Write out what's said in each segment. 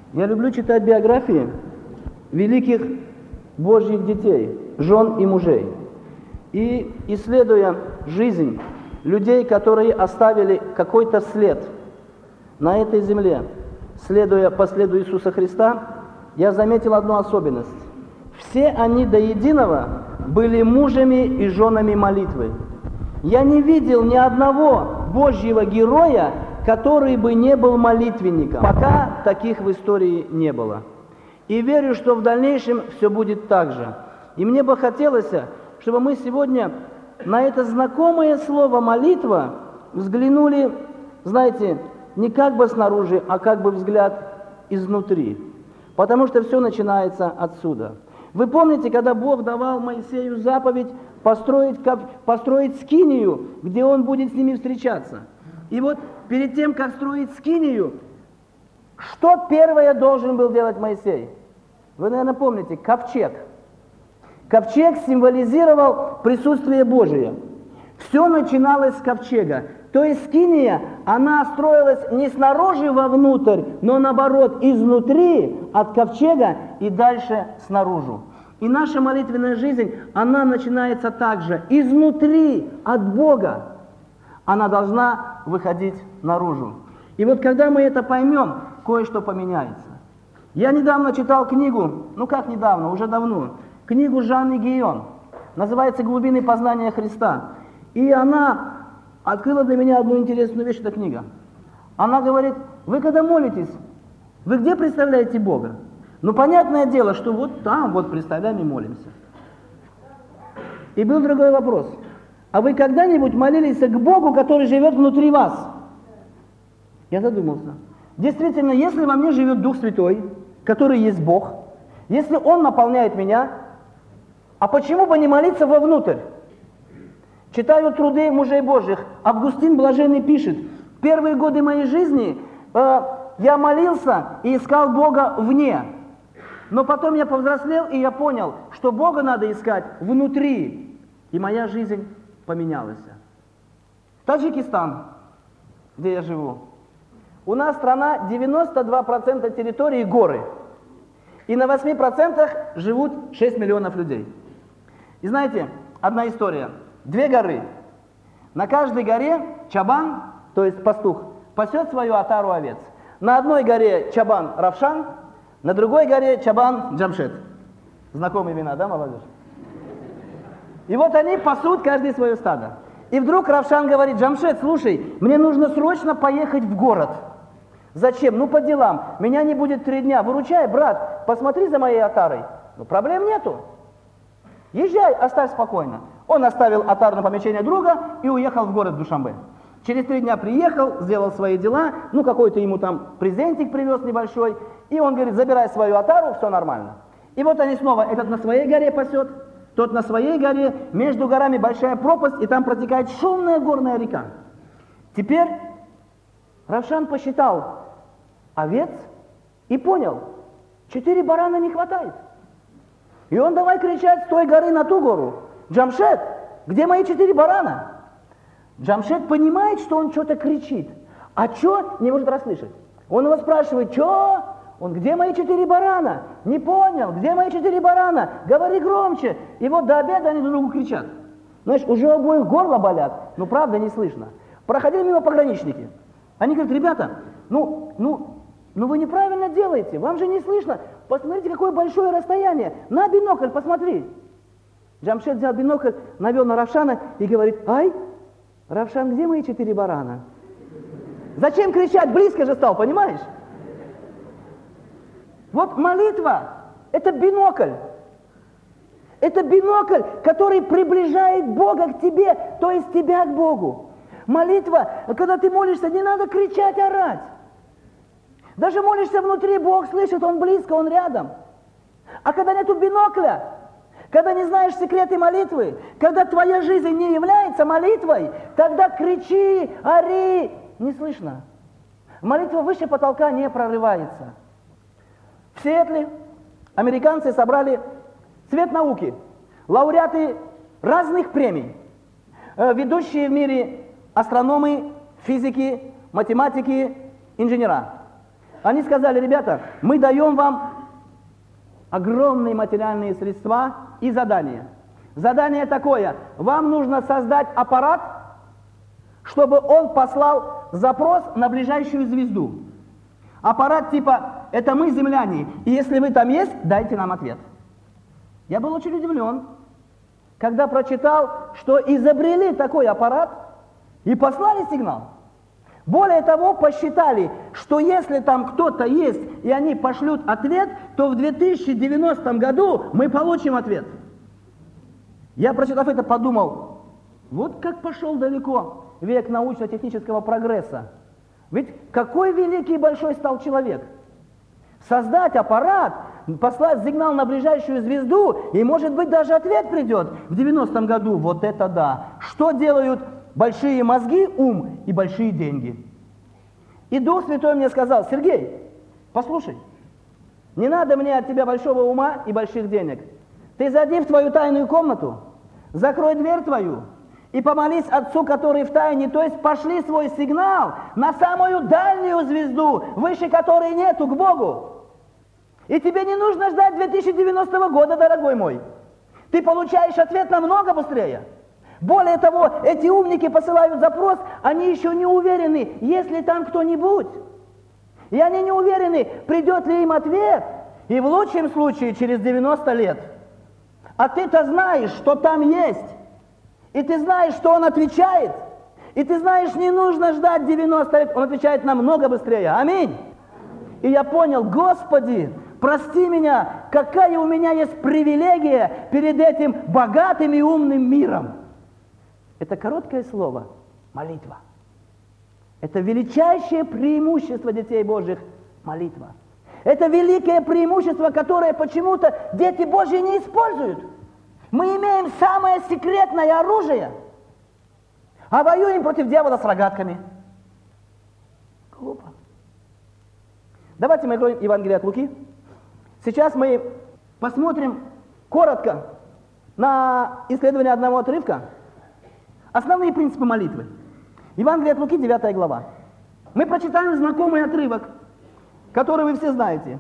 Я люблю читать биографии великих Божьих детей, жен и мужей. И исследуя жизнь людей, которые оставили какой-то след на этой земле, следуя по следу Иисуса Христа, я заметил одну особенность. Все они до единого были мужами и женами молитвы. Я не видел ни одного Божьего героя, который бы не был молитвенником. Пока таких в истории не было. И верю, что в дальнейшем все будет так же. И мне бы хотелось, чтобы мы сегодня на это знакомое слово «молитва» взглянули, знаете, не как бы снаружи, а как бы взгляд изнутри. Потому что все начинается отсюда. Вы помните, когда Бог давал Моисею заповедь построить скинию, где он будет с ними встречаться? И вот перед тем, как строить скинию, что первое должен был делать Моисей? Вы, наверное, помните, ковчег. Ковчег символизировал присутствие Божие. Все начиналось с ковчега. То есть скиния, она строилась не снаружи вовнутрь, но наоборот, изнутри, от ковчега и дальше снаружи. И наша молитвенная жизнь, она начинается также изнутри, от Бога. Она должна выходить наружу. И вот когда мы это поймем, кое-что поменяется. Я недавно читал книгу, как недавно, уже давно, книгу Жанны Гион, называется «Глубины познания Христа». И она открыла для меня одну интересную вещь, эта книга. Она говорит, вы когда молитесь, вы где представляете Бога? Понятное дело, что вот там вот представляем и молимся. И был другой вопрос. А вы когда-нибудь молились к Богу, который живет внутри вас? Я задумался. Действительно, если во мне живет Дух Святой, который есть Бог, если Он наполняет меня, а почему бы не молиться вовнутрь? Читаю труды мужей Божьих. Августин Блаженный пишет, первые годы моей жизни я молился и искал Бога вне. Но потом я повзрослел, и я понял, что Бога надо искать внутри. И моя жизнь поменялась. Таджикистан, где я живу. У нас страна 92% территории горы. И на 8% живут 6 миллионов людей. И знаете, одна история. 2 горы. На каждой горе чабан, то есть пастух, пасет свою отару овец. На одной горе чабан Равшан, на другой горе чабан Джамшед. Знакомые имена, да, молодежь? И вот они пасут каждый свое стадо. И вдруг Равшан говорит, Джамшед, слушай, мне нужно срочно поехать в город. Зачем? По делам. Меня не будет 3 дня. Выручай, брат, посмотри за моей отарой. Проблем нету. Езжай, оставь спокойно. Он оставил отару на помещение друга и уехал в город Душанбе. Через 3 дня приехал, сделал свои дела, какой-то ему там презентик привез небольшой, и он говорит, забирай свою отару, все нормально. И вот они снова, этот на своей горе пасет, тот на своей горе, между горами большая пропасть, и там протекает шумная горная река. Теперь Равшан посчитал овец и понял, 4 барана не хватает. И он давай кричать с той горы на ту гору, Джамшед, где мои 4 барана? Джамшед понимает, что он что-то кричит, а что не может расслышать. Он его спрашивает, что? Он, где мои 4 барана? Не понял, где мои 4 барана? Говори громче. И вот до обеда они друг другу кричат. Знаешь, уже у обоих горло болят, но правда не слышно. Проходили мимо пограничники. Они говорят, ребята, вы неправильно делаете, вам же не слышно. Посмотрите, какое большое расстояние. На бинокль посмотри. Джамшед взял бинокль, навел на Равшана и говорит, ай, Равшан, где мои 4 барана? Зачем кричать? Близко же стал, понимаешь? Вот молитва – это бинокль. Это бинокль, который приближает Бога к тебе, то есть тебя к Богу. Молитва, когда ты молишься, не надо кричать, орать. Даже молишься внутри, Бог слышит, Он близко, Он рядом. А когда нету бинокля, когда не знаешь секреты молитвы, когда твоя жизнь не является молитвой, тогда кричи, ори, не слышно. Молитва выше потолка не прорывается. В Сиэтле американцы собрали цвет науки, лауреаты разных премий, ведущие в мире астрономы, физики, математики, инженера. они сказали: ребята, мы даем вам огромные материальные средства и задания. Задание такое: вам нужно создать аппарат, чтобы он послал запрос на ближайшую звезду. Аппарат типа: это мы, земляне, и если вы там есть, дайте нам ответ. Я был очень удивлен, когда прочитал, что изобрели такой аппарат и послали сигнал. Более того, посчитали, что если там кто-то есть, и они пошлют ответ, то в 2090 году мы получим ответ. Я, прочитав это, подумал: вот как пошел далеко век научно-технического прогресса. Ведь какой великий и большой стал человек. Создать аппарат, послать сигнал на ближайшую звезду, и, может быть, даже ответ придет в 90-м году. Вот это да! Что делают большие мозги, ум и большие деньги? И Дух Святой мне сказал: Сергей, послушай, не надо мне от тебя большого ума и больших денег. Ты зайди в твою тайную комнату, закрой дверь твою и помолись Отцу, который в тайне, то есть пошли свой сигнал на самую дальнюю звезду, выше которой нету, к Богу. И тебе не нужно ждать 2090 года, дорогой мой. Ты получаешь ответ намного быстрее. Более того, эти умники посылают запрос, они еще не уверены, есть ли там кто-нибудь. И они не уверены, придет ли им ответ. И в лучшем случае через 90 лет. А ты-то знаешь, что там есть. И ты знаешь, что он отвечает. И ты знаешь, не нужно ждать 90 лет. Он отвечает намного быстрее. Аминь. И я понял: Господи, прости меня, какая у меня есть привилегия перед этим богатым и умным миром. Это короткое слово – молитва. Это величайшее преимущество детей Божьих – молитва. Это великое преимущество, которое почему-то дети Божьи не используют. Мы имеем самое секретное оружие, а воюем против дьявола с рогатками. Глупо. Давайте мы откроем Евангелие от Луки. Сейчас мы посмотрим коротко на исследование одного отрывка. Основные принципы молитвы. Евангелие от Луки, 9 глава. Мы прочитаем знакомый отрывок, который вы все знаете.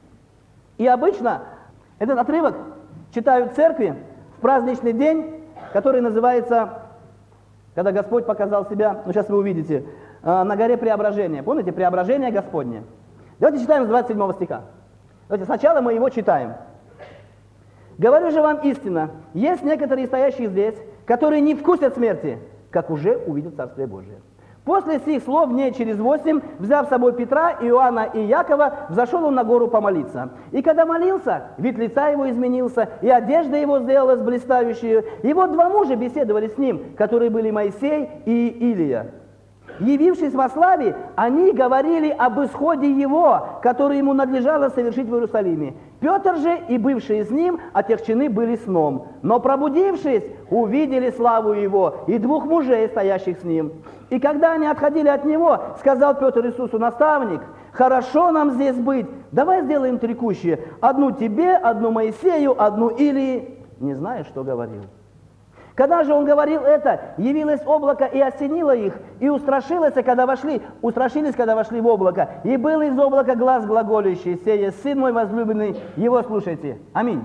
И обычно этот отрывок читают в церкви в праздничный день, который называется, когда Господь показал себя, сейчас вы увидите, на горе Преображения. Помните, Преображение Господне? Давайте читаем с 27 стиха. Давайте сначала мы его читаем. «Говорю же вам истинно, есть некоторые стоящие здесь, которые не вкусят смерти, как уже увидят Царствие Божие». После сих слов дней через 8, взяв с собой Петра, Иоанна и Якова, взошел он на гору помолиться. И когда молился, вид лица его изменился, и одежда его сделалась блистающей. И вот два мужа беседовали с ним, которые были Моисей и Илия. Явившись во славе, они говорили об исходе его, который ему надлежало совершить в Иерусалиме. Петр же и бывшие с ним отягчены были сном, но пробудившись, увидели славу его и двух мужей, стоящих с ним. И когда они отходили от него, сказал Петр Иисусу: наставник, хорошо нам здесь быть, давай сделаем три кущи, одну тебе, одну Моисею, одну Илии. Не знаю, что говорил. Когда же он говорил это, явилось облако и осенило их, и устрашились, когда вошли в облако. И был из облака глас глаголющий, сея: Сын мой возлюбленный, его слушайте. Аминь.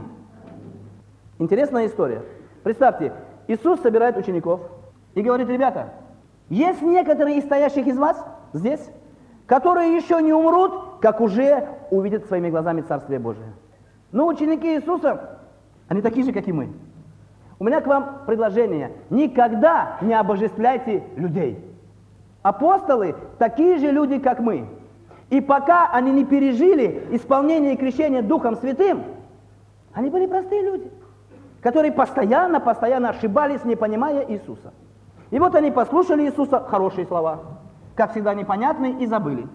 Интересная история. Представьте, Иисус собирает учеников и говорит: ребята, есть некоторые из стоящих из вас здесь, которые еще не умрут, как уже увидят своими глазами Царствие Божие. Но ученики Иисуса, они такие же, как и мы. У меня к вам предложение. Никогда не обожествляйте людей. Апостолы такие же люди, как мы. И пока они не пережили исполнение и крещение Духом Святым, они были простые люди, которые постоянно ошибались, не понимая Иисуса. И вот они послушали Иисуса, хорошие слова, как всегда непонятные, и забыли.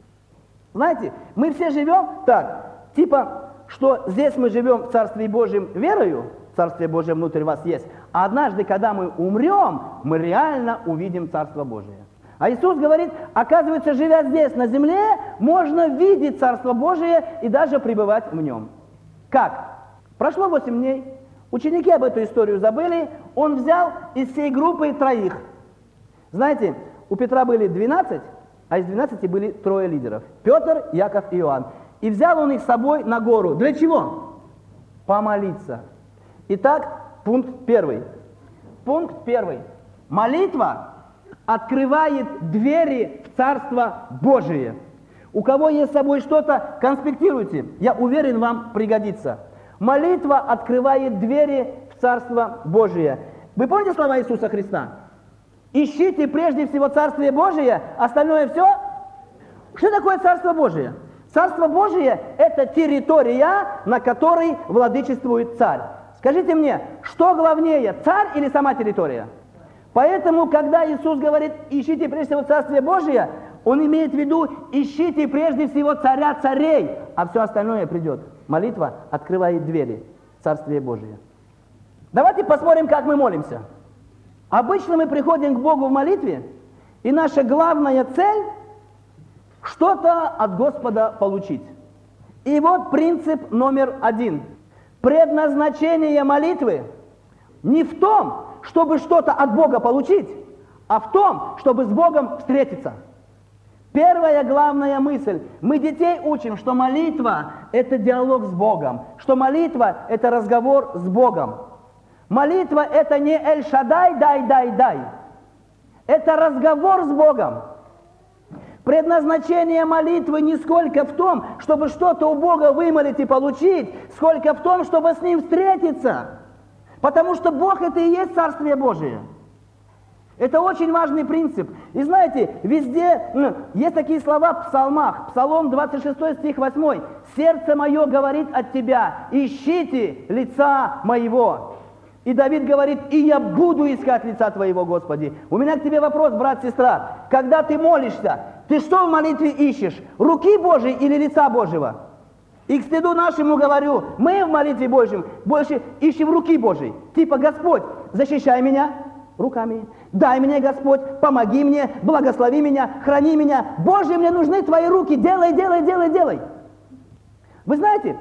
Знаете, мы все живем так, типа, что здесь мы живем в Царстве Божьем верою, Царствие Божие внутри вас есть. А однажды, когда мы умрем, мы реально увидим Царство Божие. А Иисус говорит, оказывается, живя здесь, на земле, можно видеть Царство Божие и даже пребывать в нем. Как? Прошло 8 дней, ученики об эту историю забыли, он взял из всей группы 3. Знаете, у Петра были 12, а из 12 были 3 лидеров. Петр, Яков и Иоанн. И взял он их с собой на гору. Для чего? Помолиться. Итак, пункт 1. Пункт 1. Молитва открывает двери в Царство Божие. У кого есть с собой что-то, конспектируйте. Я уверен, вам пригодится. Молитва открывает двери в Царство Божие. Вы помните слова Иисуса Христа? Ищите прежде всего Царствие Божие, остальное все. Что такое Царство Божие? Царство Божие – это территория, на которой владычествует царь. Скажите мне, что главнее, царь или сама территория? Поэтому, когда Иисус говорит, ищите прежде всего Царствие Божие, Он имеет в виду, ищите прежде всего Царя царей, а все остальное придет. Молитва открывает двери в Царствие Божие. Давайте посмотрим, как мы молимся. Обычно мы приходим к Богу в молитве, и наша главная цель – что-то от Господа получить. И вот принцип номер 1. Предназначение молитвы не в том, чтобы что-то от Бога получить, а в том, чтобы с Богом встретиться. Первая главная мысль. Мы детей учим, что молитва – это диалог с Богом, что молитва – это разговор с Богом. Молитва – это не Эль-Шадай, дай. Это разговор с Богом. Предназначение молитвы не сколько в том, чтобы что-то у Бога вымолить и получить, сколько в том, чтобы с Ним встретиться. Потому что Бог – это и есть Царствие Божие. Это очень важный принцип. И знаете, везде есть такие слова в псалмах. Псалом 26 стих 8. «Сердце мое говорит от Тебя, ищите лица моего». И Давид говорит, и я буду искать лица Твоего, Господи. У меня к тебе вопрос, брат, сестра. Когда ты молишься, ты что в молитве ищешь? Руки Божьей или лица Божьего? И к стыду нашему говорю, мы в молитве Божьем больше ищем руки Божьей. Типа, Господь, защищай меня руками. Дай мне, Господь, помоги мне, благослови меня, храни меня. Боже, мне нужны Твои руки, делай. Вы знаете,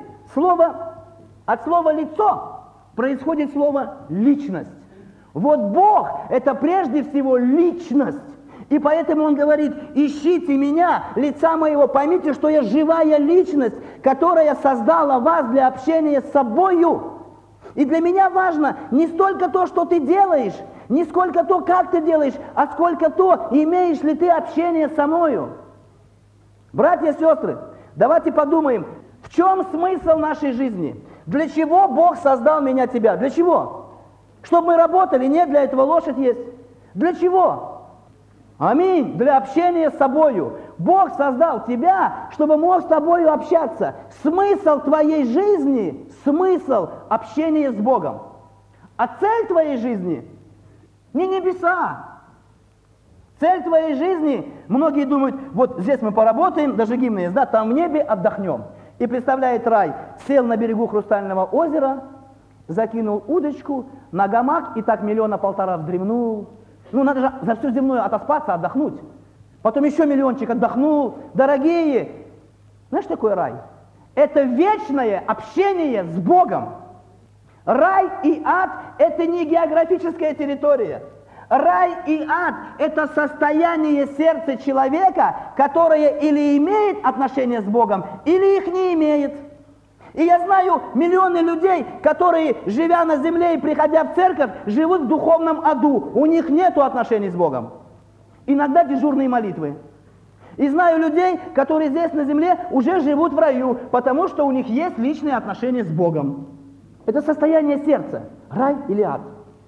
от слова «лицо» происходит слово «личность». Вот Бог – это прежде всего личность. И поэтому Он говорит, ищите меня, лица моего, поймите, что я живая личность, которая создала вас для общения с собою. И для меня важно не столько то, что ты делаешь, не сколько то, как ты делаешь, а сколько то, имеешь ли ты общение со мною. Братья и сестры, давайте подумаем, в чем смысл нашей жизни? Для чего Бог создал меня, тебя? Для чего? Чтобы мы работали? Нет, для этого лошадь есть. Для чего? Аминь. Для общения с собою. Бог создал тебя, чтобы мог с тобою общаться. Смысл твоей жизни, смысл общения с Богом. А цель твоей жизни не небеса. Цель твоей жизни, многие думают, вот здесь мы поработаем, даже гимн есть, да, там в небе отдохнем. И представляет рай, сел на берегу Хрустального озера, закинул удочку на гамак и так 1,5 миллиона вздремнул. Ну, надо же за всю земную отоспаться, отдохнуть. Потом еще 1 миллиончик отдохнул. Дорогие, знаешь, что такое рай? Это вечное общение с Богом. Рай и ад – это не географическая территория. Рай и ад – это состояние сердца человека, которое или имеет отношение с Богом, или их не имеет. И я знаю миллионы людей, которые, живя на земле и приходя в церковь, живут в духовном аду. У них нет отношений с Богом. Иногда дежурные молитвы. И знаю людей, которые здесь на земле уже живут в раю, потому что у них есть личные отношения с Богом. Это состояние сердца. Рай или ад.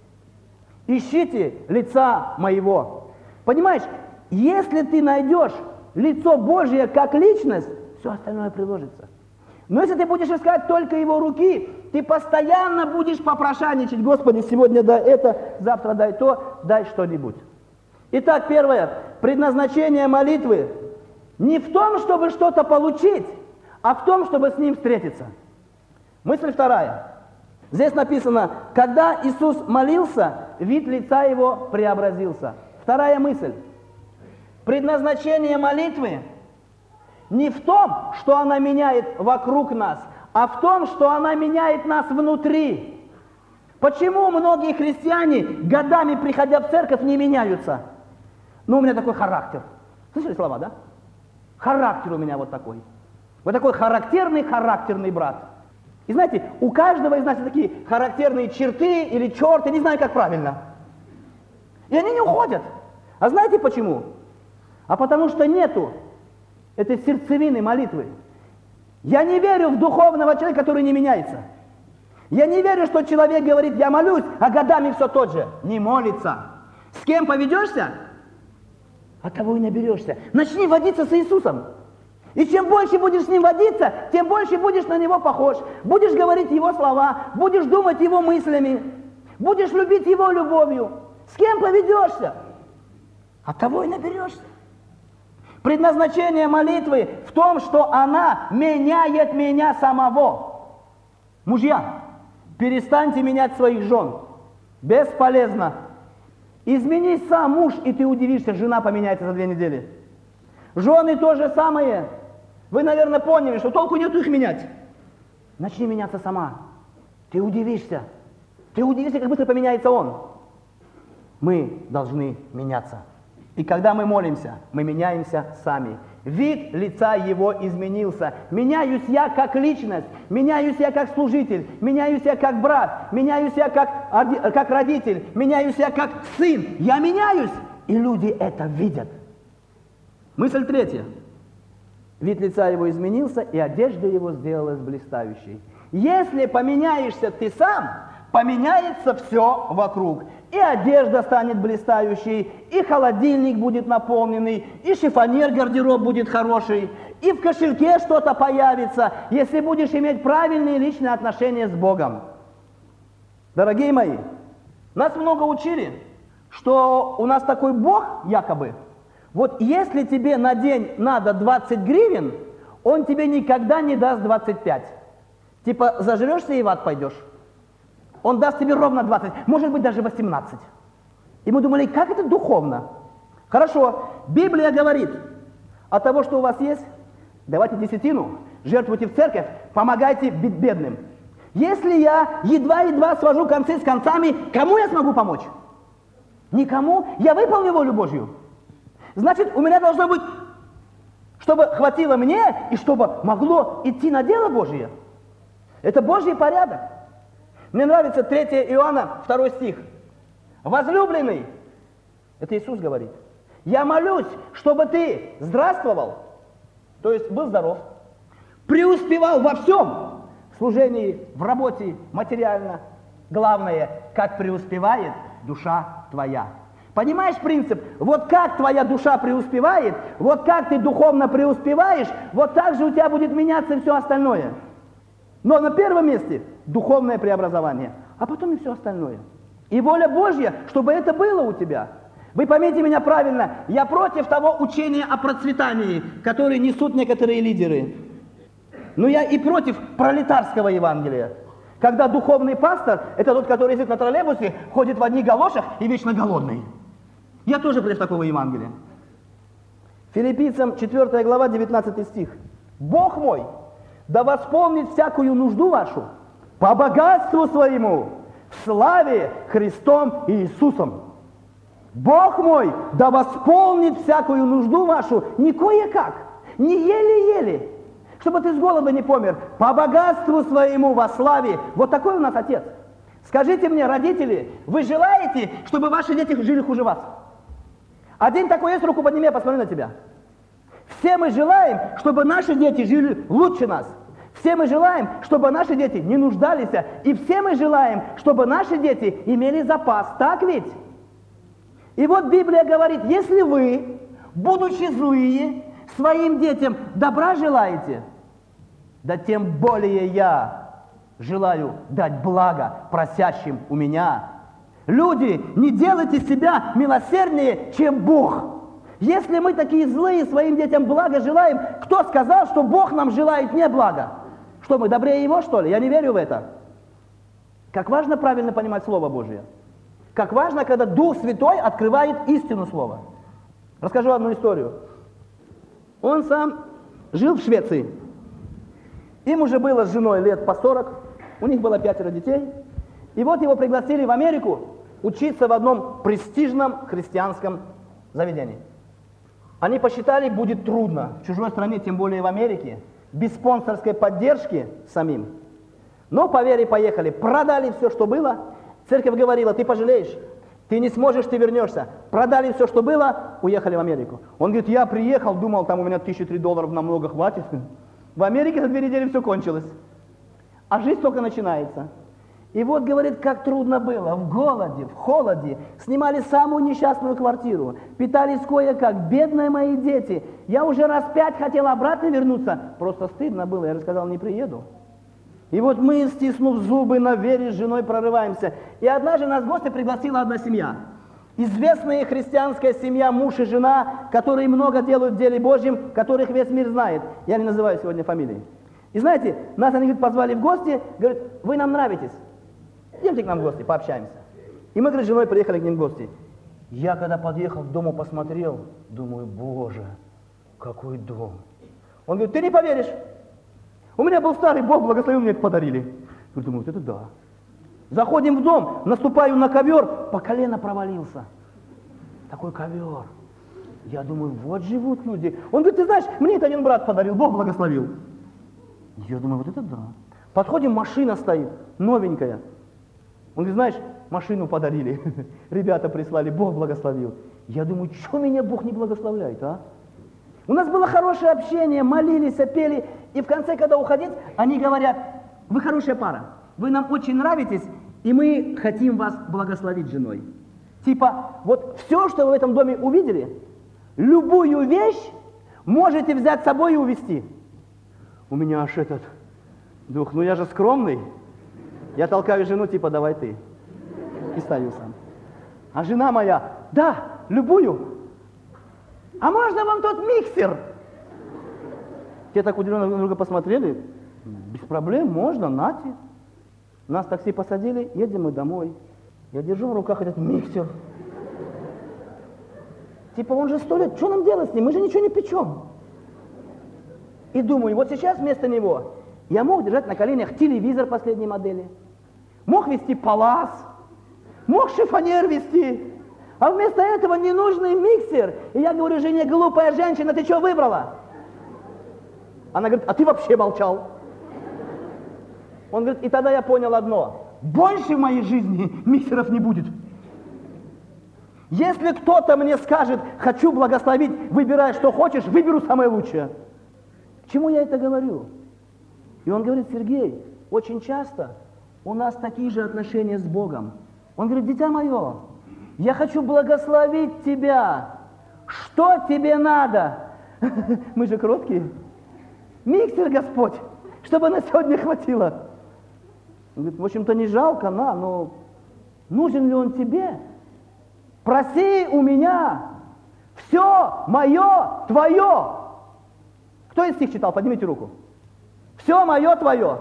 Ищите лица моего. Понимаешь, если ты найдешь лицо Божие как личность, все остальное приложится. Но если ты будешь искать только Его руки, ты постоянно будешь попрошайничать: Господи, сегодня дай это, завтра дай то, дай что-нибудь. Итак, первое. Предназначение молитвы не в том, чтобы что-то получить, а в том, чтобы с Ним встретиться. Мысль вторая. Здесь написано, когда Иисус молился, вид лица Его преобразился. Вторая мысль. Предназначение молитвы не в том, что она меняет вокруг нас, а в том, что она меняет нас внутри. Почему многие христиане, годами приходя в церковь, не меняются? Ну, у меня такой характер. Слышали слова, да? Характер у меня вот такой. Вот такой характерный брат. И знаете, у каждого из нас есть такие характерные черты или черты, не знаю, как правильно. И они не уходят. А знаете почему? А потому что нету этой сердцевины молитвы. Я не верю в духовного человека, который не меняется. Я не верю, что человек говорит, я молюсь, а годами все тот же. Не молится. С кем поведешься, от того и наберешься. Начни водиться с Иисусом. И чем больше будешь с Ним водиться, тем больше будешь на Него похож. Будешь говорить Его слова, будешь думать Его мыслями, будешь любить Его любовью. С кем поведешься, от того и наберешься. Предназначение молитвы в том, что она меняет меня самого. Мужья, перестаньте менять своих жен. Бесполезно. Изменись сам, муж, и ты удивишься, жена поменяется за 2 недели. Жены то же самое. Вы, наверное, поняли, что толку нету их менять. Начни меняться сама. Ты удивишься. Ты удивишься, как быстро поменяется он. Мы должны меняться. И когда мы молимся, мы меняемся сами. Вид лица его изменился. Меняюсь я как личность, меняюсь я как служитель, меняюсь я как брат, меняюсь я как родитель, меняюсь я как сын. Я меняюсь, и люди это видят. Мысль 3. Вид лица его изменился, и одежда его сделалась блистающей. Если поменяешься ты сам, поменяется все вокруг. И одежда станет блистающей, и холодильник будет наполненный, и шифоньер гардероб будет хороший, и в кошельке что-то появится, если будешь иметь правильные личные отношения с Богом. Дорогие мои, нас много учили, что у нас такой Бог якобы. Вот если тебе на день надо 20 гривен, Он тебе никогда не даст 25. Типа зажрешься и в ад пойдешь. Он даст тебе ровно 20, может быть даже 18. И мы думали, как это духовно? Хорошо, Библия говорит, от того, что у вас есть, давайте десятину, жертвуйте в церковь, помогайте бедным. Если я едва-едва свожу концы с концами, кому я смогу помочь? Никому. Я выполню волю Божью. Значит, у меня должно быть, чтобы хватило мне и чтобы могло идти на дело Божье. Это Божий порядок. Мне нравится 3 Иоанна, 2 стих. Возлюбленный, это Иисус говорит, я молюсь, чтобы ты здравствовал, то есть был здоров, преуспевал во всем, в служении, в работе, материально. Главное, как преуспевает душа твоя. Понимаешь принцип? Вот как твоя душа преуспевает, вот как ты духовно преуспеваешь, вот так же у тебя будет меняться все остальное. Но на первом месте духовное преобразование, а потом и все остальное. И воля Божья, чтобы это было у тебя. Вы поймите меня правильно, я против того учения о процветании, которое несут некоторые лидеры. Но я и против пролетарского Евангелия. Когда духовный пастор, это тот, который сидит на троллейбусе, ходит в одних галошах и вечно голодный. Я тоже против такого Евангелия. Филиппийцам 4 глава, 19 стих. Бог мой, да восполнит всякую нужду вашу по богатству своему в славе Христом Иисусом. Бог мой, да восполнит всякую нужду вашу не кое-как, не еле-еле, чтобы ты с голода не помер, по богатству своему во славе. Вот такой у нас Отец. Скажите мне, родители, вы желаете, чтобы ваши дети жили хуже вас? Один такой есть, руку подними, я посмотрю на тебя. Все мы желаем, чтобы наши дети жили лучше нас. Все мы желаем, чтобы наши дети не нуждались. И все мы желаем, чтобы наши дети имели запас. Так ведь? И вот Библия говорит, если вы, будучи злые, своим детям добра желаете, да тем более я желаю дать благо просящим у меня. Люди, не делайте себя милосерднее, чем Бог. Если мы такие злые, своим детям благо желаем, кто сказал, что Бог нам желает не блага? Что, мы добрее Его, что ли? Я не верю в это. Как важно правильно понимать Слово Божие. Как важно, когда Дух Святой открывает истину Слова. Расскажу одну историю. Он сам жил в Швеции. Им уже было с женой лет по 40. У них было 5 детей. И вот его пригласили в Америку учиться в одном престижном христианском заведении. Они посчитали, будет трудно в чужой стране, тем более в Америке, без спонсорской поддержки самим. Но по вере поехали, продали все, что было. Церковь говорила, ты пожалеешь, ты не сможешь, ты вернешься. Продали все, что было, уехали в Америку. Он говорит, я приехал, думал, там у меня $1003 намного хватит. В Америке за 2 недели все кончилось. А жизнь только начинается. И вот, говорит, как трудно было, в голоде, в холоде, снимали самую несчастную квартиру, питались кое-как, бедные мои дети. Я уже раз 5 хотел обратно вернуться, просто стыдно было, я же сказал, не приеду. И вот мы, стиснув зубы, на вере с женой прорываемся. И однажды нас в гости пригласила одна семья. Известная христианская семья, муж и жена, которые много делают в деле Божьем, которых весь мир знает. Я не называю сегодня фамилии. И знаете, нас они позвали в гости, говорят, вы нам нравитесь. Идемте к нам в гости, пообщаемся. И мы, говорит, с женой приехали к ним в гости. Я когда подъехал к дому, посмотрел, думаю, Боже, какой дом. Он говорит, ты не поверишь. У меня был старый, Бог благословил, мне это подарили. Я думаю, вот это да. Заходим в дом, наступаю на ковер, по колено провалился. Такой ковер. Я думаю, вот живут люди. Он говорит, ты знаешь, мне это один брат подарил, Бог благословил. Я думаю, вот это да. Подходим, машина стоит, новенькая. Он говорит, знаешь, машину подарили, ребята прислали, Бог благословил. Я думаю, что меня Бог не благословляет, а? У нас было хорошее общение, молились, пели, и в конце, когда уходить, они говорят, вы хорошая пара, вы нам очень нравитесь, и мы хотим вас благословить женой. Типа, вот все, что вы в этом доме увидели, любую вещь можете взять с собой и увезти. У меня аж этот дух, ну я же скромный. Я толкаю жену, типа, давай ты. И стою сам. А жена моя, да, любую. А можно вам тот миксер? Те так удивленно друг на друга посмотрели. Без проблем, можно, нате. Нас в такси посадили, едем мы домой. Я держу в руках этот миксер. Типа, он же 100 лет, что нам делать с ним? Мы же ничего не печем. И думаю, вот сейчас вместо него я мог держать на коленях телевизор последней модели. Мог вести палас, мог шифонер вести, а вместо этого ненужный миксер. И я говорю жене, глупая женщина, ты что выбрала? Она говорит, а ты вообще молчал. Он говорит, и тогда я понял одно, больше в моей жизни миксеров не будет. Если кто-то мне скажет, хочу благословить, выбирай, что хочешь, выберу самое лучшее. К чему я это говорю? И он говорит, Сергей, очень часто у нас такие же отношения с Богом. Он говорит, дитя мое, я хочу благословить тебя. Что тебе надо? Мы же кроткие. Миксер, Господь, чтобы на сегодня хватило. Он говорит, в общем-то не жалко, но нужен ли он тебе? Проси у меня, все мое твое. Кто из стих читал? Поднимите руку. Все мое твое.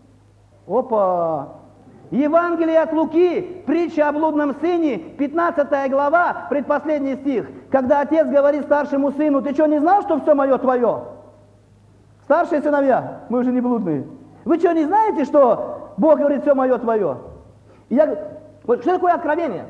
Опа! Евангелие от Луки, притча о блудном сыне, 15 глава, предпоследний стих. Когда отец говорит старшему сыну, ты что, не знал, что все мое твое? Старшие сыновья, мы уже не блудные. Вы что, не знаете, что Бог говорит, все мое твое? Вот что такое откровение?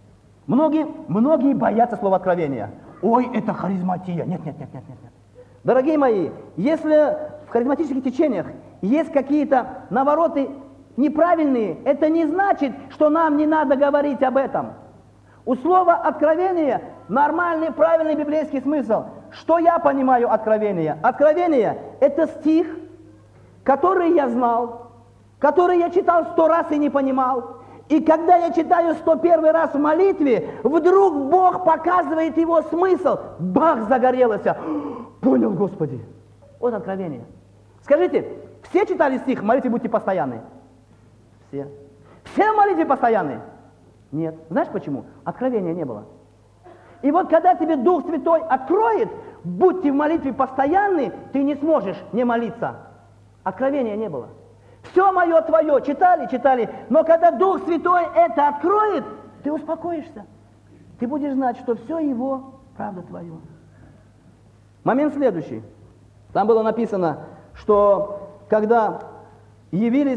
Многие боятся слова откровения. Ой, это харизматия. Нет. Дорогие мои, если в харизматических течениях есть какие-то навороты неправильные, это не значит, что нам не надо говорить об этом. У слова откровение нормальный, правильный библейский смысл. Что я понимаю откровение? Откровение – это стих, который я знал, который я читал 100 раз и не понимал. И когда я читаю 101 раз в молитве, вдруг Бог показывает его смысл. Бах, загорелось. Понял, Господи. Вот откровение. Скажите, все читали стих «В молитве будьте постоянны»? Все. Все в молитве постоянны? Нет. Знаешь почему? Откровения не было. И вот когда тебе Дух Святой откроет, будьте в молитве постоянны, ты не сможешь не молиться. Откровения не было. Все мое твое, читали, но когда Дух Святой это откроет, ты успокоишься. Ты будешь знать, что все его, правда, твое. Момент следующий. Там было написано, что когда явились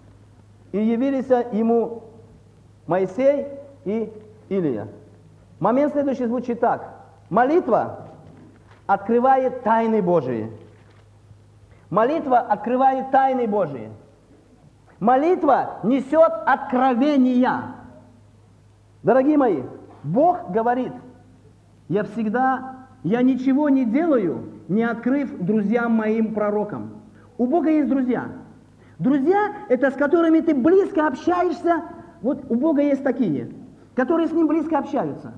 ему Моисей и Илия. Момент следующий звучит так. Молитва открывает тайны Божии. Молитва открывает тайны Божии. Молитва несет откровения. Дорогие мои, Бог говорит, я ничего не делаю, не открыв друзьям моим пророкам. У Бога есть друзья. Друзья, это с которыми ты близко общаешься. Вот у Бога есть такие, которые с Ним близко общаются.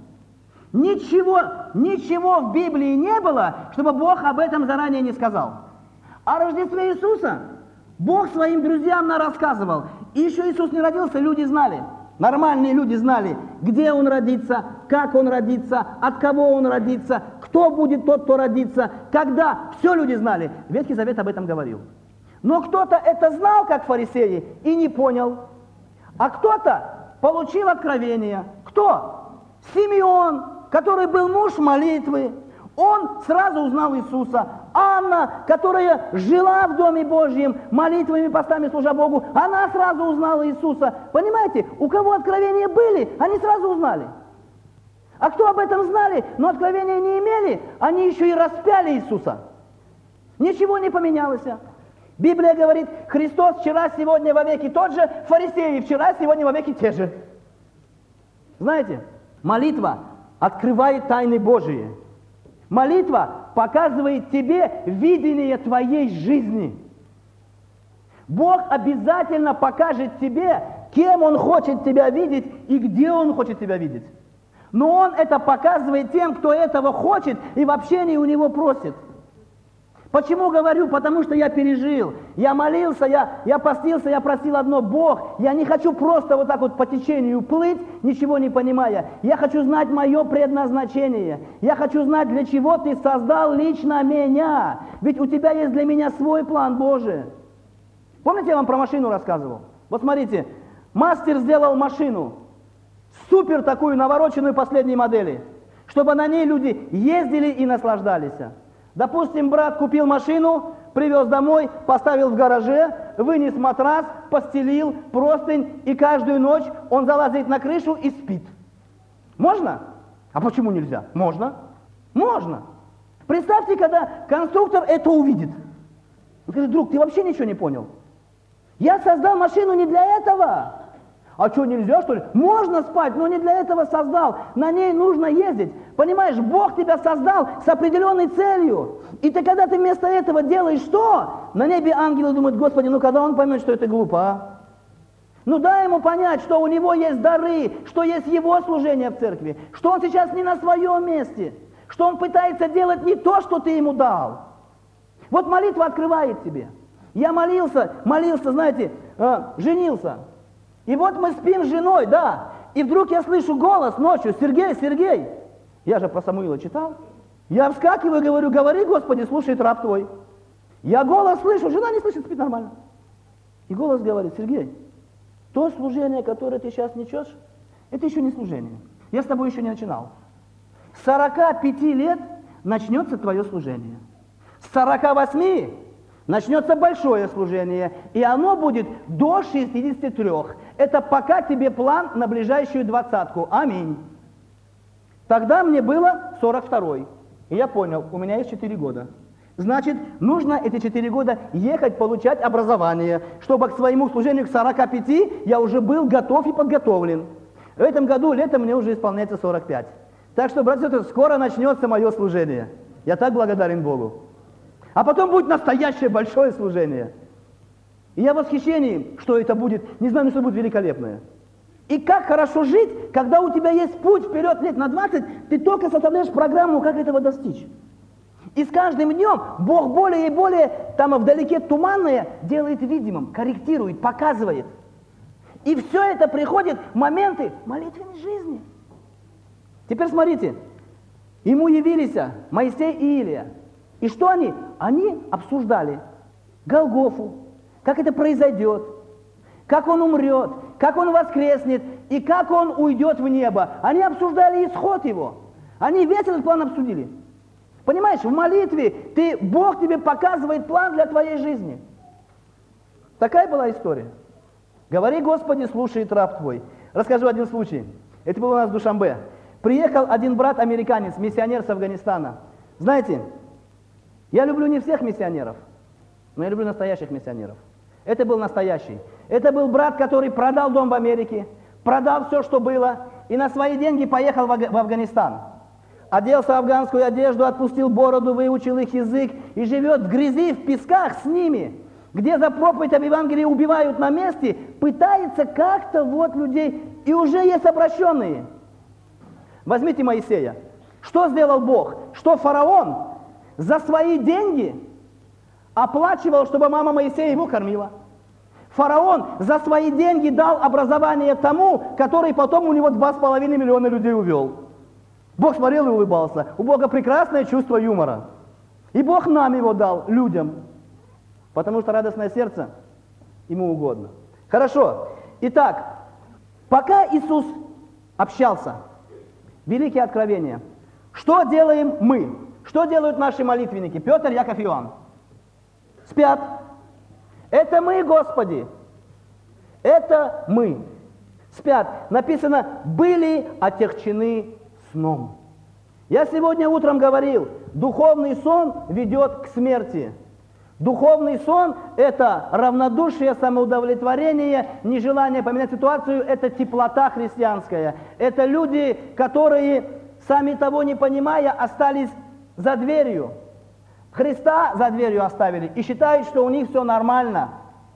Ничего в Библии не было, чтобы Бог об этом заранее не сказал. О Рождестве Иисуса Бог своим друзьям рассказывал. И еще Иисус не родился, люди знали. Нормальные люди знали, где Он родится, как Он родится, от кого Он родится, кто будет тот, кто родится, когда. Все люди знали. Ветхий Завет об этом говорил. Но кто-то это знал, как фарисеи, и не понял. А кто-то получил откровение. Кто? Симеон, который был муж молитвы. Он сразу узнал Иисуса. Анна, которая жила в Доме Божьем, молитвами, постами служа Богу, она сразу узнала Иисуса. Понимаете, у кого откровения были, они сразу узнали. А кто об этом знали, но откровения не имели, они еще и распяли Иисуса. Ничего не поменялось. Библия говорит, Христос вчера, сегодня, вовеки тот же, фарисеи вчера, сегодня, вовеки те же. Знаете, молитва открывает тайны Божии. Молитва показывает тебе видение твоей жизни. Бог обязательно покажет тебе, кем Он хочет тебя видеть и где Он хочет тебя видеть. Но Он это показывает тем, кто этого хочет и в общении у Него просит. Почему говорю? Потому что я пережил. Я молился, я постился, я просил одно: Бог, я не хочу просто вот так вот по течению плыть, ничего не понимая. Я хочу знать мое предназначение. Я хочу знать, для чего Ты создал лично меня. Ведь у Тебя есть для меня свой план Божий. Помните, я вам про машину рассказывал? Вот смотрите, мастер сделал машину, супер такую навороченную последней модели, чтобы на ней люди ездили и наслаждались. Допустим, брат купил машину, привез домой, поставил в гараже, вынес матрас, постелил, простынь, и каждую ночь он залазит на крышу и спит. Можно? А почему нельзя? Можно. Можно. Представьте, когда конструктор это увидит. Он скажет: друг, ты вообще ничего не понял. Я создал машину не для этого. А что, нельзя, что ли? Можно спать, но не для этого создал. На ней нужно ездить. Понимаешь, Бог тебя создал с определенной целью. И когда ты вместо этого делаешь что? На небе ангелы думают: Господи, ну когда он поймет, что это глупо, а? Ну дай ему понять, что у него есть дары, что есть его служение в церкви, что он сейчас не на своем месте, что он пытается делать не то, что ты ему дал. Вот молитва открывает тебе. Я молился, знаете, женился. И вот мы спим с женой, да, и вдруг я слышу голос ночью: Сергей, Сергей. Я же про Самуила читал. Я вскакиваю и говорю: говори, Господи, слушает раб Твой. Я голос слышу, жена не слышит, спит нормально. И голос говорит: Сергей, то служение, которое ты сейчас несешь, это еще не служение. Я с тобой еще не начинал. С 45 лет начнется твое служение. С 48 начнется большое служение, и оно будет до 63. Это пока тебе план на ближайшую 20-ку. Аминь. Тогда мне было 42-й. И я понял, у меня есть 4 года. Значит, нужно эти 4 года ехать получать образование, чтобы к своему служению к 45 я уже был готов и подготовлен. В этом году летом мне уже исполняется 45. Так что, братья и сестры, скоро начнется мое служение. Я так благодарен Богу. А потом будет настоящее большое служение. И я в восхищении, что это будет, не знаю, но что будет великолепное. И как хорошо жить, когда у тебя есть путь вперед лет на 20, ты только составляешь программу, как этого достичь. И с каждым днем Бог более и более, там вдалеке туманное, делает видимым, корректирует, показывает. И все это приходит в моменты молитвенной жизни. Теперь смотрите, ему явились Моисей и Илия. И что они? Они обсуждали Голгофу, как это произойдет, как он умрет, как он воскреснет и как он уйдет в небо. Они обсуждали исход его. Они весь этот план обсудили. Понимаешь, в молитве Бог тебе показывает план для твоей жизни. Такая была история. Говори, Господи, слушает раб Твой. Расскажу один случай. Это был у нас в Душанбе. Приехал один брат-американец, миссионер с Афганистана. Знаете, Я люблю не всех миссионеров, но я люблю настоящих миссионеров. Это был настоящий. Это был брат, который продал дом в Америке, продал все, что было, и на свои деньги поехал в Афганистан. Оделся в афганскую одежду, отпустил бороду, выучил их язык и живет в грязи, в песках с ними, где за проповедь об Евангелии убивают на месте, пытается как-то вот людей, и уже есть обращенные. Возьмите Моисея. Что сделал Бог? Что фараон за свои деньги оплачивал, чтобы мама Моисея его кормила. Фараон за свои деньги дал образование тому, который потом у него 2,5 миллиона людей увел. Бог смотрел и улыбался. У Бога прекрасное чувство юмора. И Бог нам его дал, людям. Потому что радостное сердце ему угодно. Хорошо. Итак, пока Иисус общался, великие откровения, что делаем мы? Что делают наши молитвенники? Петр, Яков, Иоанн. Спят. Это мы, Господи. Это мы. Спят. Написано, были отягчены сном. Я сегодня утром говорил, духовный сон ведет к смерти. Духовный сон – это равнодушие, самоудовлетворение, нежелание поменять ситуацию, это теплота христианская. Это люди, которые, сами того не понимая, остались за дверью. Христа за дверью оставили и считают, что у них все нормально.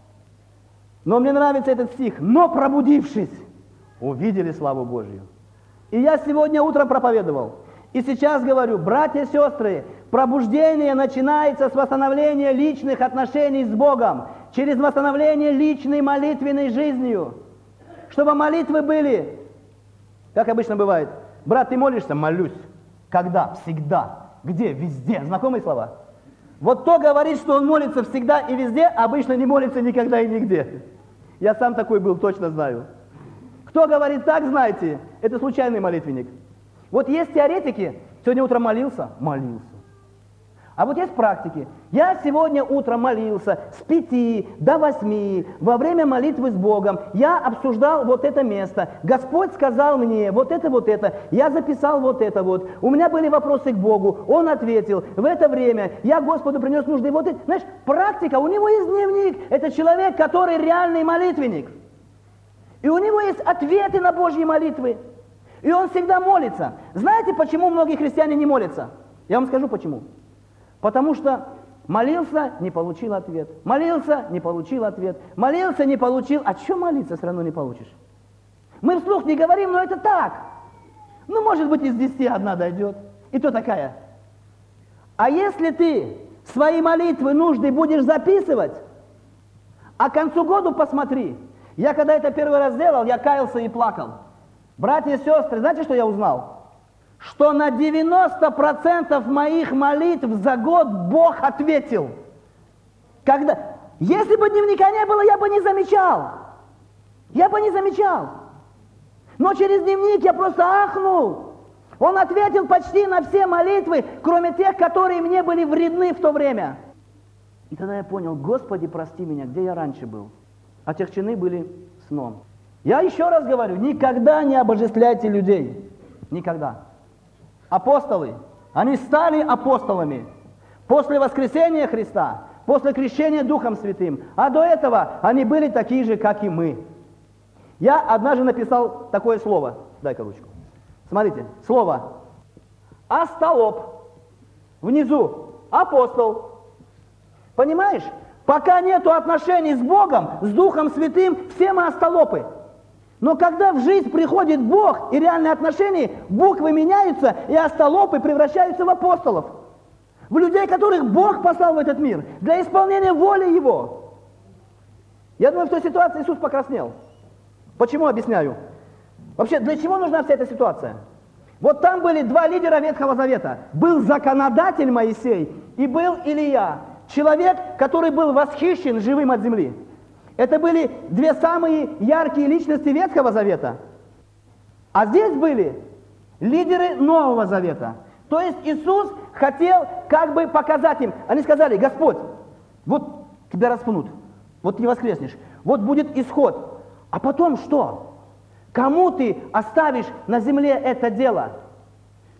Но мне нравится этот стих. Но пробудившись, увидели славу Божью. И я сегодня утром проповедовал. И сейчас говорю, братья и сестры, пробуждение начинается с восстановления личных отношений с Богом, через восстановление личной молитвенной жизнью. Чтобы молитвы были, как обычно бывает, брат, ты молишься? Молюсь. Когда? Всегда. Где? Везде. Знакомые слова? Вот кто говорит, что он молится всегда и везде, обычно не молится никогда и нигде. Я сам такой был, точно знаю. Кто говорит так, знаете, это случайный молитвенник. Вот есть теоретики, сегодня утром молился? Молился. А вот есть практики. Я сегодня утром молился с 5 до 8, во время молитвы с Богом. Я обсуждал вот это место. Господь сказал мне вот это. Я записал вот это вот. У меня были вопросы к Богу. Он ответил. В это время я Господу принес нужды. Вот это. Знаешь, практика. У него есть дневник. Это человек, который реальный молитвенник. И у него есть ответы на Божьи молитвы. И он всегда молится. Знаете, почему многие христиане не молятся? Я вам скажу почему. Потому что молился, не получил ответ. Молился, не получил ответ. Молился, не получил. А что молиться, все равно не получишь? Мы вслух не говорим, но это так. Ну, может быть, из 10 одна дойдет. И то такая. А если ты свои молитвы, нужды будешь записывать, а к концу года посмотри. Я когда это первый раз сделал, я каялся и плакал. Братья и сестры, знаете, что я узнал? Что на 90% моих молитв за год Бог ответил. Если бы дневника не было, я бы не замечал. Но через дневник я просто ахнул. Он ответил почти на все молитвы, кроме тех, которые мне были вредны в то время. И тогда я понял, Господи, прости меня, где я раньше был? Отягчены были сном. Я еще раз говорю, никогда не обожествляйте людей. Никогда. Апостолы, они стали апостолами после воскресения Христа, после крещения Духом Святым. А до этого они были такие же, как и мы. Я однажды написал такое слово. Дай-ка ручку. Смотрите, слово «остолоп». Внизу «апостол». Понимаешь? Пока нету отношений с Богом, с Духом Святым, все мы остолопы. Но когда в жизнь приходит Бог и реальные отношения, буквы меняются, и остолопы превращаются в апостолов. В людей, которых Бог послал в этот мир для исполнения воли Его. Я думаю, в той ситуации Иисус покраснел. Почему, объясняю? Вообще, для чего нужна вся эта ситуация? Вот там были 2 лидера Ветхого Завета. Был законодатель Моисей и был Илия. Человек, который был восхищен живым от земли. Это были 2 самые яркие личности Ветхого Завета. А здесь были лидеры Нового Завета. То есть Иисус хотел как бы показать им. Они сказали: Господь, вот тебя распнут, вот ты воскреснешь, вот будет исход. А потом что? Кому ты оставишь на земле это дело?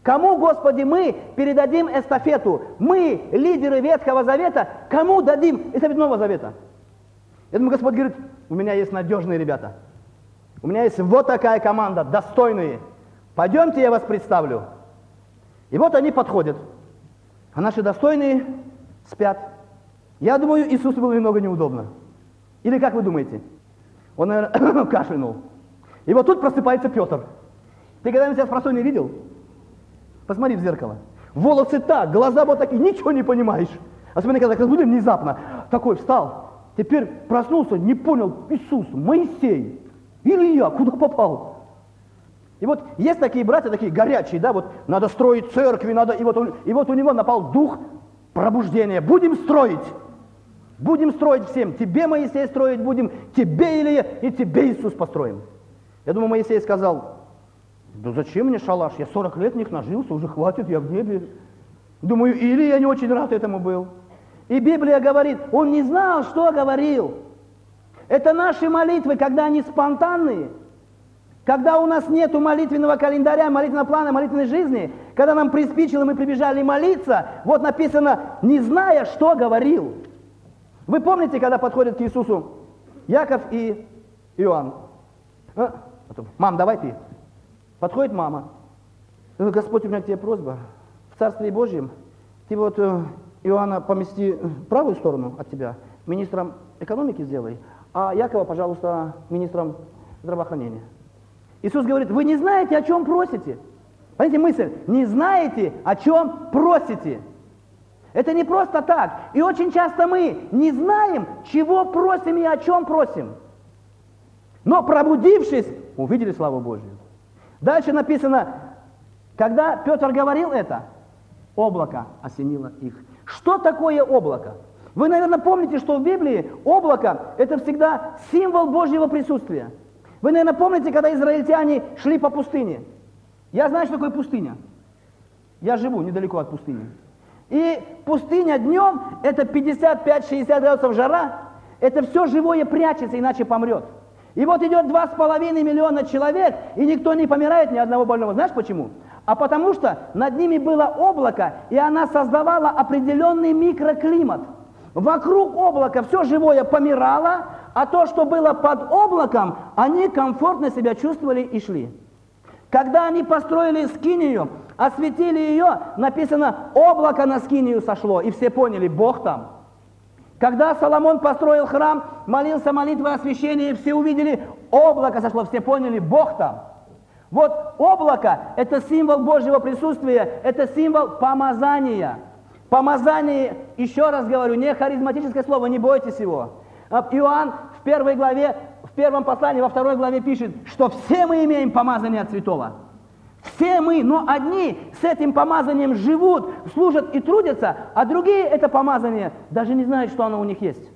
Кому, Господи, мы передадим эстафету? Мы, лидеры Ветхого Завета, кому дадим эстафету Нового Завета? Я думаю, Господь говорит, у меня есть надежные ребята. У меня есть вот такая команда, достойные. Пойдемте, я вас представлю. И вот они подходят. А наши достойные спят. Я думаю, Иисусу было немного неудобно. Или как вы думаете? Он, наверное, кашлянул. И вот тут просыпается Петр. Ты когда-нибудь себя с просонья видел? Посмотри в зеркало. Волосы так, глаза вот такие, ничего не понимаешь. Особенно, когда разбудили внезапно. Такой встал. Теперь проснулся, не понял, Иисус, Моисей, Илья, куда попал? И вот есть такие братья, такие горячие, да, вот надо строить церкви, надо, и вот у него напал дух пробуждения. Будем строить всем. Тебе, Моисей, строить будем, тебе, Илья, и тебе, Иисус, построим. Я думаю, Моисей сказал, да зачем мне шалаш, я 40 лет в них нажился, уже хватит, я в небе. Думаю, Илья не очень рад этому был. И Библия говорит, он не знал, что говорил. Это наши молитвы, когда они спонтанные, когда у нас нет молитвенного календаря, молитвенного плана, молитвенной жизни, когда нам приспичило, мы прибежали молиться, вот написано, не зная, что говорил. Вы помните, когда подходят к Иисусу Яков и Иоанн? Мам, давай ты. Подходит мама. Господь, у меня к тебе просьба. В Царстве Божьем ты вот Иоанна помести в правую сторону от тебя, министром экономики сделай, а Якова, пожалуйста, министром здравоохранения. Иисус говорит, вы не знаете, о чем просите. Понимаете мысль? Не знаете, о чем просите. Это не просто так. И очень часто мы не знаем, чего просим и о чем просим. Но пробудившись, увидели славу Божью. Дальше написано, когда Петр говорил это, облако осенило их. Что такое облако? Вы, наверное, помните, что в Библии облако – это всегда символ Божьего присутствия. Вы, наверное, помните, когда израильтяне шли по пустыне. Я знаю, что такое пустыня. Я живу недалеко от пустыни. И пустыня днем – это 55-60 градусов жара. Это все живое прячется, иначе помрет. И вот идет 2,5 миллиона человек, и никто не помирает, ни одного больного. Знаешь почему? А потому что над ними было облако, и она создавала определенный микроклимат. Вокруг облака все живое помирало, а то, что было под облаком, они комфортно себя чувствовали и шли. Когда они построили скинию, осветили ее, написано, облако на скинию сошло, и все поняли, Бог там. Когда Соломон построил храм, молился молитвой освящения, и все увидели, облако сошло, все поняли, Бог там. Вот облако – это символ Божьего присутствия, это символ помазания. Помазание, еще раз говорю, не харизматическое слово, не бойтесь его. Иоанн в первой главе, в первом послании, во второй главе пишет, что все мы имеем помазание от святого. Все мы, но одни с этим помазанием живут, служат и трудятся, а другие это помазание даже не знают, что оно у них есть.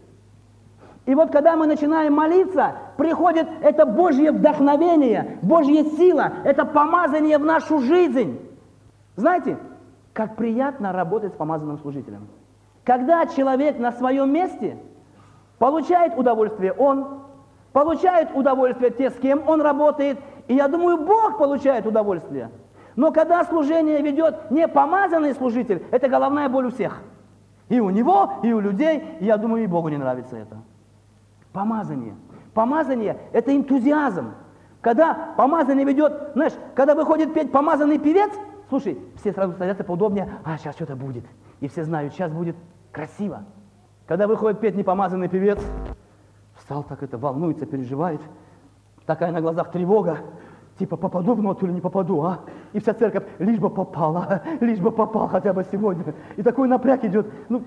И вот когда мы начинаем молиться, приходит это Божье вдохновение, Божья сила, это помазание в нашу жизнь. Знаете, как приятно работать с помазанным служителем. Когда человек на своем месте получает удовольствие он, получает удовольствие те, с кем он работает, и я думаю, Бог получает удовольствие. Но когда служение ведет не помазанный служитель, это головная боль у всех. И у него, и у людей, и я думаю, и Богу не нравится это. Помазание. Помазание – это энтузиазм. Когда помазание ведет, знаешь, когда выходит петь помазанный певец, слушай, все сразу садятся поудобнее, сейчас что-то будет. И все знают, сейчас будет красиво. Когда выходит петь непомазанный певец, встал так это, волнуется, переживает, такая на глазах тревога, типа попаду в ноту или не попаду, а? И вся церковь, лишь бы попал хотя бы сегодня. И такой напряг идет.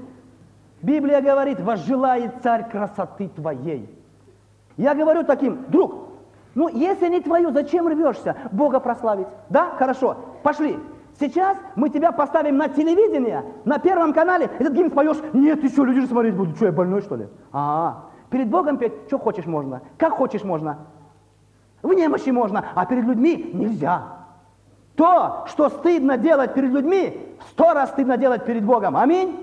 Библия говорит, возжелает царь красоты твоей. Я говорю таким, друг, если не твою, зачем рвешься Бога прославить? Да? Хорошо, пошли. Сейчас мы тебя поставим на телевидение, на Первом канале, этот гимн споешь. Нет, ты что, люди же смотреть будут. Что, я больной, что ли? Перед Богом петь, что хочешь можно, как хочешь можно. В немощи можно, а перед людьми нельзя. То, что стыдно делать перед людьми, 100 раз стыдно делать перед Богом. Аминь.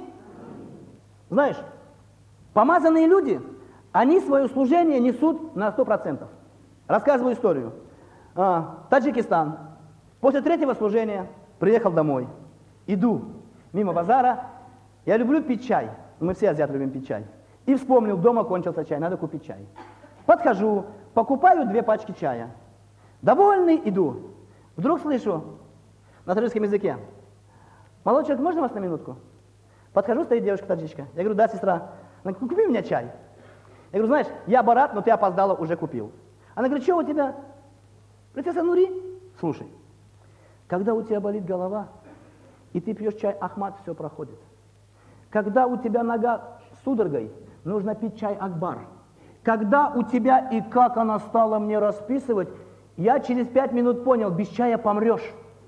Знаешь, помазанные люди, они свое служение несут на 100%. Рассказываю историю. Таджикистан. После 3-го служения Приехал домой, иду мимо базара. Я люблю пить чай. Мы все азиаты любим пить чай. И вспомнил, дома кончился чай, надо купить чай. Подхожу, покупаю 2 пачки чая. Довольный иду. Вдруг слышу на таджикском языке: молодой человек, можно вас на минутку? Подхожу, стоит девушка-таджичка. Я говорю: да, сестра. Она говорит: купи мне чай. Я говорю: знаешь, я Барат, но ты опоздала, уже купил. Она говорит: что у тебя? Принцесса Нури? Слушай, когда у тебя болит голова, и ты пьешь чай Ахмад, все проходит. Когда у тебя нога с судорогой, нужно пить чай Акбар. Когда у тебя, и как она стала мне расписывать, я через 5 минут понял: без чая помрешь.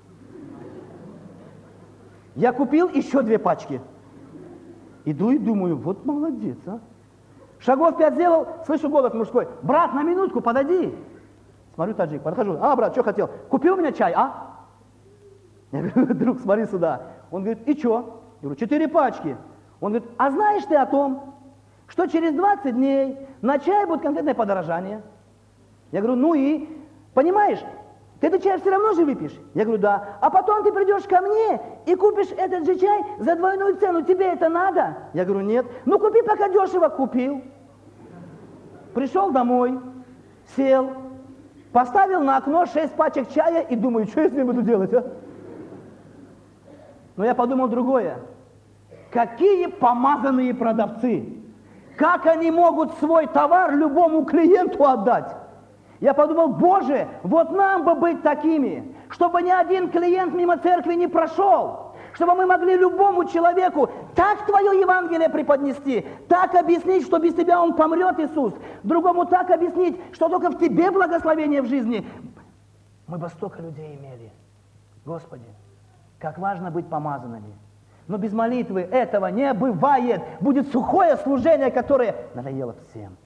Я купил еще 2 пачки. Иду и думаю: вот молодец, а. Шагов 5 сделал, слышу голос мужской: брат, на минутку, подойди. Смотрю, таджик, подхожу: а, брат, что хотел? Купил мне чай, а? Я говорю: друг, смотри сюда. Он говорит: и что? Я говорю: 4 пачки. Он говорит: а знаешь ты о том, что через 20 дней на чай будет конкретное подорожание? Я говорю: ну и, понимаешь, ты этот чай все равно же выпьешь? Я говорю: да. А потом ты придешь ко мне и купишь этот же чай за двойную цену. Тебе это надо? Я говорю: нет. Ну купи, пока дешево. Купил. Пришел домой, сел, поставил на окно 6 пачек чая и думаю: что я с ним буду делать, а? Но я подумал другое. Какие помазанные продавцы! Как они могут свой товар любому клиенту отдать? Я подумал: Боже, вот нам бы быть такими, чтобы ни один клиент мимо церкви не прошел, чтобы мы могли любому человеку так Твое Евангелие преподнести, так объяснить, что без Тебя он помрет, Иисус, другому так объяснить, что только в Тебе благословение в жизни. Мы бы столько людей имели. Господи, как важно быть помазанными. Но без молитвы этого не бывает. Будет сухое служение, которое надоело всем.